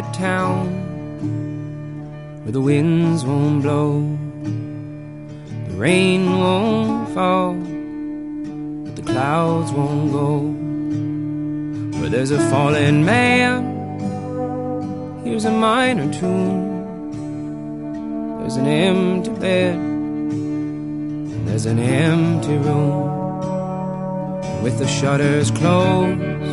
quiet town where the winds won't blow, the rain won't fall, but the clouds won't go. Where there's a fallen man, here's a minor tune. There's an empty bed, and there's an empty room. With the shutters closed,